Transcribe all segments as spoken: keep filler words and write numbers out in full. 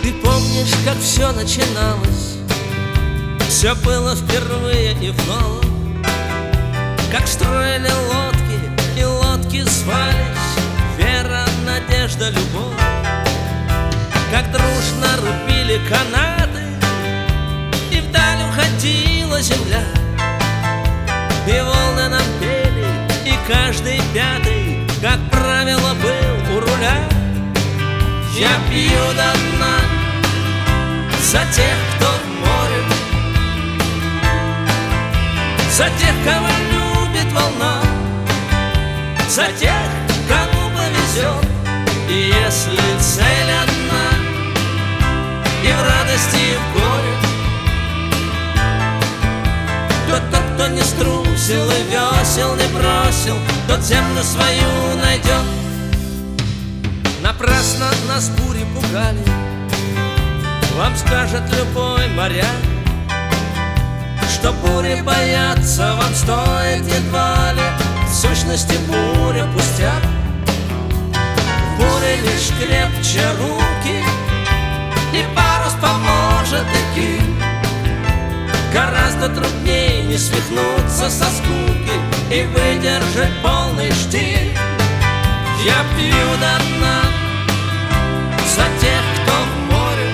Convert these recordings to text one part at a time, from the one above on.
Ты помнишь, как все начиналось? Все было впервые и вновь. Как строили лодки, и лодки звались вера, надежда, любовь. Как дружно рубили канаты, и вдаль уходила земля. И волны нам пели, и каждый пятый, как правило, был у руля. Я пью до дна за тех, кто в море, за тех, кого любит волна, за тех, кому повезет. И если цель одна, и в радости, и в горе, то тот, кто не струсил и весел не бросил, тот землю свою найдет. Напрасно нас бури пугали, вам скажет любой моряк, что бури бояться вам стоит едва ли, в сущности буря пустяк. В буре лишь крепче руки, и парус поможет идти. Гораздо труднее не свихнуться со скуки и выдержать полный штиль. Я пью до дна за тех, кто в море,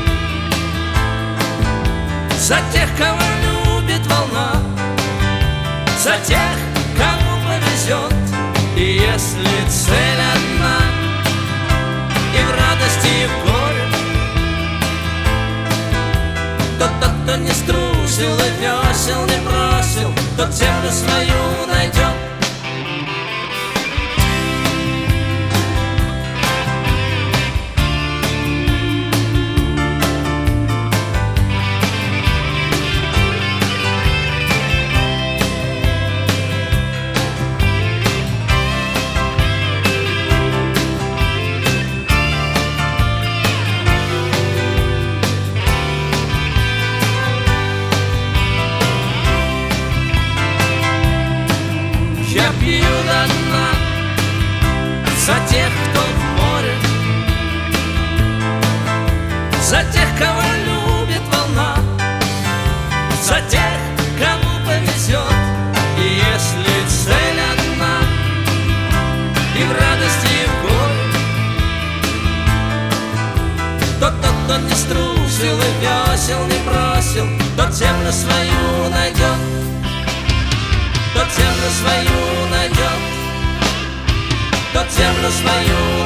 за тех, кого любит волна, за тех, кому повезет. И если цель одна, и в радости, и в горе, то тот, кто не струсил и весел не бросил, тот землю свою найдет. Я пью до дна за тех, кто в море, за тех, кого любит волна, за тех, кому повезет. И если цель одна, и в радости, и в горе, то тот, кто не струсил и весел не бросил, тот землю свою найдет. Тот землю свою найдет, тот землю свою